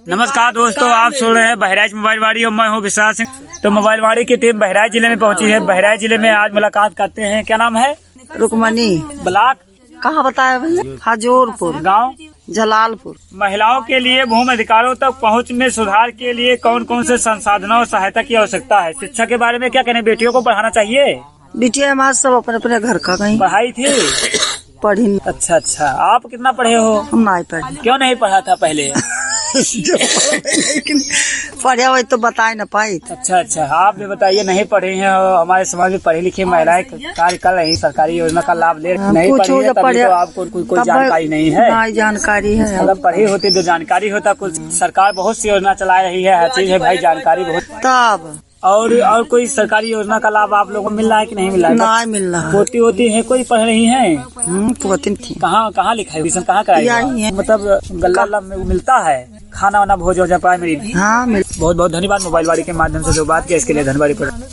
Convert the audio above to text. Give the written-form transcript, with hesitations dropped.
नमस्कार दोस्तों, आप सुन रहे हैं बहराइच मोबाइल वाड़ी और मैं हूँ विशाल सिंह। तो मोबाइल वाड़ी की टीम बहराइच जिले में पहुंची है। बहराइच जिले में आज मुलाकात करते हैं। क्या नाम है? रुकमनी। ब्लॉक कहाँ बताया भैया? हजूरपुर। गांव जलालपुर। महिलाओं के लिए भूमि अधिकारों तक पहुंच में सुधार के लिए कौन कौन से संसाधनों और सहायता की आवश्यकता है? शिक्षा के बारे में क्या कहने? बेटियों को पढ़ाना चाहिए? बिटिया हमारे सब अपने अपने घर का कहीं पढ़ाई थी? पढ़ी। अच्छा, आप कितना पढ़े हो? हम नहीं पढ़े। क्यों नहीं पढ़ा था पहले? लेकिन पढ़े हुए तो बता न पाई। अच्छा, आप भी बताइए, नहीं पढ़े हैं और हमारे समाज में पढ़ी लिखी महिलाएं कार्य कर रही, सरकारी योजना का लाभ ले रही, नहीं पढ़ी है तभी तो आपको कोई जानकारी नहीं है। नहीं जानकारी है। अगर पढ़ी होती तो जानकारी होता। कुछ सरकार बहुत सी योजना चला रही है, हर चीज है भाई, जानकारी बहुत। तब और कोई सरकारी योजना का लाभ आप लोगों को मिल रहा है कि नहीं मिल रहा है? नहीं मिल रहा। पोती होती है, कोई पढ़ रही है? पोती थी। कहाँ लिखा है? ट्यूशन कहाँ कराई? मतलब गल्ला में मिलता है खाना वाना भोज हो जाए प्राइमरी? हाँ। बहुत बहुत धन्यवाद मोबाइल वाड़ी के माध्यम से जो बात किया इसके लिए धन्यवाद।